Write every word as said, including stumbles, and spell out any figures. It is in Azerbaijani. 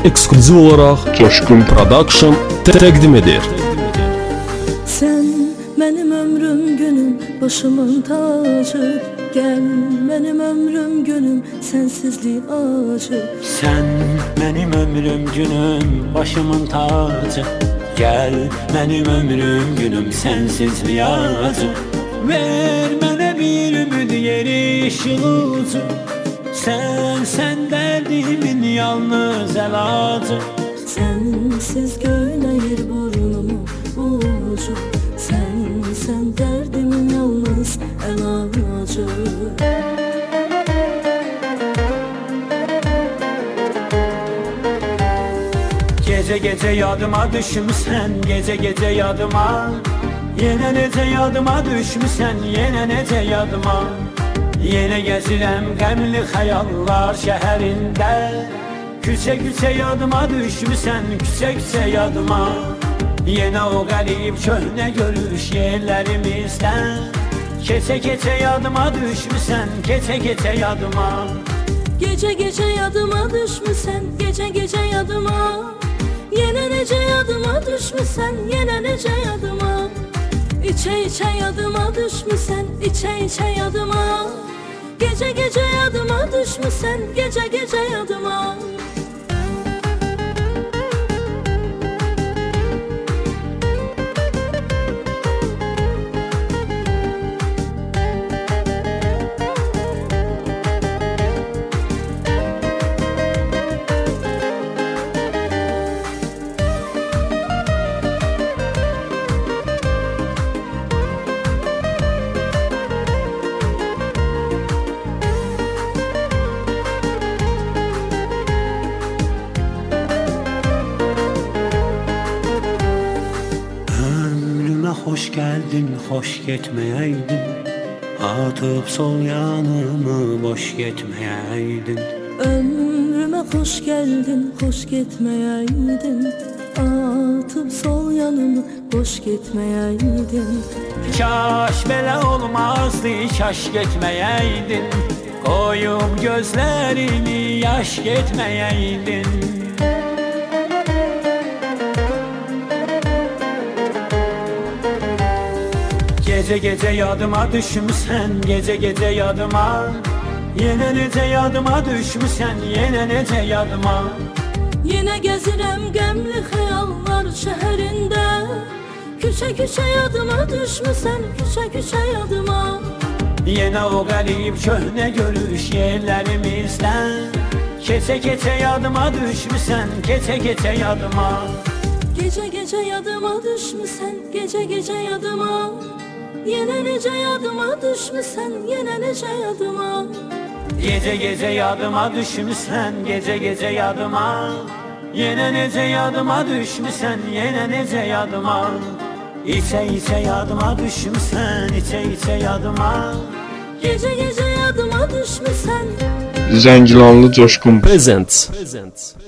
ekskluziv olaraq Coşkun Production təqdim edir. Sen benim ömrüm günüm, başımın tacı. Gel benim ömrüm günüm, sensizliği acı. Sen benim ömrüm günüm, başımın tacı. Gel benim ömrüm günüm, sensizliği acı. Ver bana bir ümid yeri ışılıcı. Sen, sen derdimin yalnız elacı. Sensiz göyneyir burnumu ucu. Sen, sen derdimin yalnız elacı. Gece gece yadıma düşmüsən, gece gece yadıma. Yenə necə yadıma düşmüsən, yenə necə yadıma. Yenə gəzirəm qəmli xəyallar şəhərində. Küçə küçə yadıma düşmüsən, küçə küçə yadıma. Yenə o qərib köhnə görüş yerlərimizdən. Keçə keçə yadıma düşmüsən, keçə keçə yadıma. Gece gece yadıma düşmüsən, gece gece yadıma. Yenə necə yadıma düşmüsən, yenə necə yadıma. İçə içə yadıma düşmüsən, içə içə yadıma. Gece gece yadıma düşmüsən, gece gece yadıma. Hoş geldin, hoş gitmeyeydin. Atıp sol yanımı boş gitmeyeydin. Ömrüme hoş geldin, hoş gitmeyeydin. Atıp sol yanımı boş gitmeyeydin. Kaş belə olmazdı, kaş gitmeyeydin. Koyup gözlerini yaş gitmeyeydin. Gece gece yadıma düşmüsən, gece gece yadıma. Yenə necə yadıma düşmüsən, yenə necə yadıma. Yenə gəzirəm qəmli xəyallar şəhərində. Küçə küçə yadıma düşmüsən, küçə küçə yadıma. Yenə o qərib köhnə görüş yerlərimizdən. Keçə keçə yadıma düşmüsən, keçə keçə yadıma. Gece gece yadıma düşmüsən, gece gece yadıma. Yenə necə yadıma düşmüsən, yenə necə yadıma. Gece gece yadıma düşmüsən, gece gece yadıma. Yenə necə yadıma düşmüsən, yenə necə yadıma. İçə içə yadıma düşmüsən, içə içə yadıma. Gece gece yadıma düşmüsən. Zəngilanlı Coşkun Presents.